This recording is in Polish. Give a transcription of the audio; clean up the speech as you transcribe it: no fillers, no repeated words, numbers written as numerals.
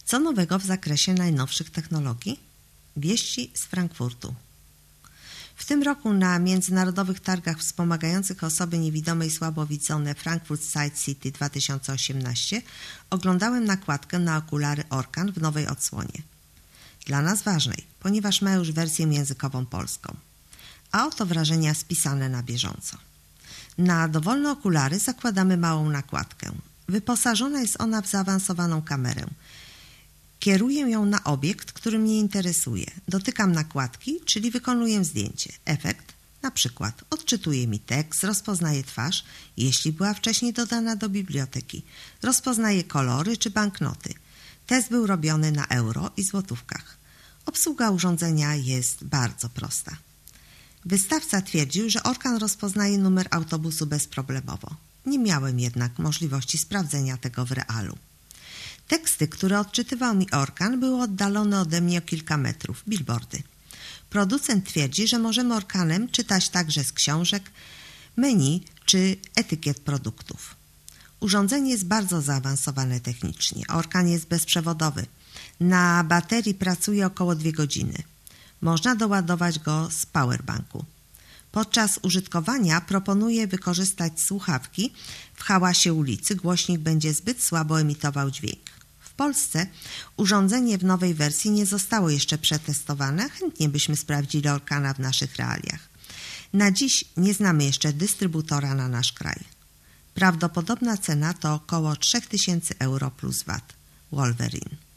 Co nowego w zakresie najnowszych technologii? Wieści z Frankfurtu. W tym roku na Międzynarodowych Targach Wspomagających Osoby Niewidome i Słabowidzone Frankfurt Side City 2018 oglądałem nakładkę na okulary Orkan w nowej odsłonie. Dla nas ważnej, ponieważ ma już wersję językową polską. A oto wrażenia spisane na bieżąco. Na dowolne okulary zakładamy małą nakładkę. Wyposażona jest ona w zaawansowaną kamerę. Kieruję ją na obiekt, który mnie interesuje. Dotykam nakładki, czyli wykonuję zdjęcie. Efekt, na przykład, odczytuje mi tekst, rozpoznaje twarz, jeśli była wcześniej dodana do biblioteki. Rozpoznaje kolory czy banknoty. Test był robiony na euro i złotówkach. Obsługa urządzenia jest bardzo prosta. Wystawca twierdził, że Orkan rozpoznaje numer autobusu bezproblemowo. Nie miałem jednak możliwości sprawdzenia tego w realu. Teksty, które odczytywał mi Orkan, były oddalone ode mnie o kilka metrów, billboardy. Producent twierdzi, że możemy Orkanem czytać także z książek, menu czy etykiet produktów. Urządzenie jest bardzo zaawansowane technicznie. Orkan jest bezprzewodowy. Na baterii pracuje około 2 godziny. Można doładować go z powerbanku. Podczas użytkowania proponuję wykorzystać słuchawki w hałasie ulicy. Głośnik będzie zbyt słabo emitował dźwięk. W Polsce urządzenie w nowej wersji nie zostało jeszcze przetestowane. Chętnie byśmy sprawdzili Orkana w naszych realiach. Na dziś nie znamy jeszcze dystrybutora na nasz kraj. Prawdopodobna cena to około 3000 euro plus VAT. Wolverine.